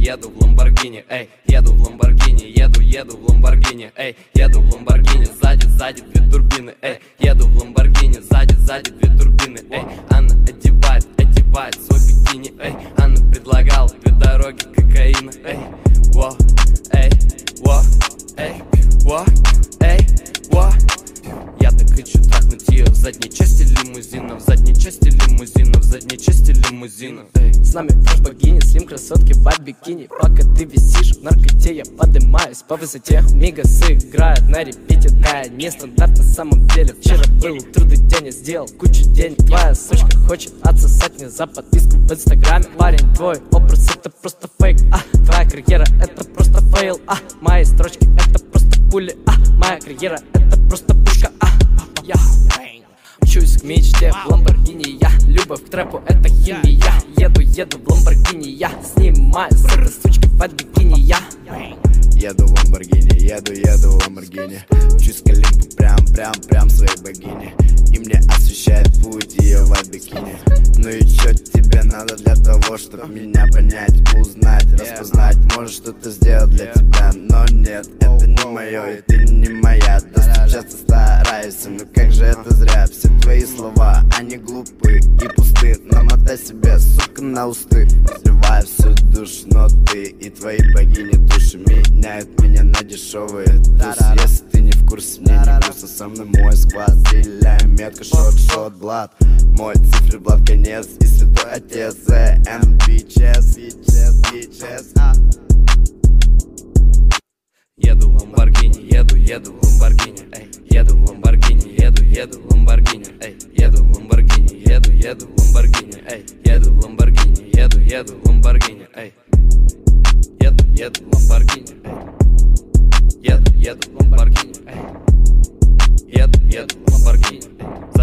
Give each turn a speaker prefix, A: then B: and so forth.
A: еду в Ламборгини, эй, еду в Ламборгини, еду в Ламборгини, эй, еду в Ламборгини, сзади две турбины, эй, еду в Ламборгини, сзади две турбины, эй, Анна одевает свой бикини, эй, Анна предлагала две дороги кокаина, эй, во, эй, во, эй, во, эй, во. Я так хочу трахнуть ее в задней части лимузина, в задней части лимузина, в задней части лимузина.
B: С нами фреш богини, слим красотки в бикини. Пока ты висишь в наркоте, я поднимаюсь по высоте. Мигасы играют на репите, да, нестандарт на самом деле. Вчера был трудный день, я сделал кучу денег. Твоя сучка хочет отсосать мне за подписку в инстаграме. Парень, твой образ это просто фейк, твоя карьера это просто фейл, мои строчки это просто пули, моя карьера это просто пушка, я мчусь к мечте в Ламборгини, я любовь к трэпу это химия. Еду в Ламборгини, я снимаю с этой сучки под бикини, я
C: еду в Ламборгини, еду в Ламборгини. Мчусь к Олимпу прям своей богини. И мне освещает путь ее в бикини. Ну и чё тебе надо для того, чтобы меня понять, узнать, распознать? Может что-то сделать для тебя, но нет, это не мое и ты не моя. Достучаться стараюсь, но как же это зря. Все твои слова, они глупы и пусты. Намотай себе, сука, на усты. Разливаю всю душу, но ты и твои богини души меняют меня на дешевые тусы. Если ты не в курсе, мне не грустно, со мной мой склад. Стреляем метко, шот, блад. Мой циферблат конец и святой отец. bitches.
A: Еду в Ламборгини, еду в Ламборгини, эй, еду в Ламборгини, еду в Ламборгини, эй, еду в Ламборгини, еду в Ламборгини, эй, еду в Ламборгини, еду в Ламборгини, эй, еду в Ламборгини, эй, еду в Ламборгини, эй, еду в Ламборгини, эй.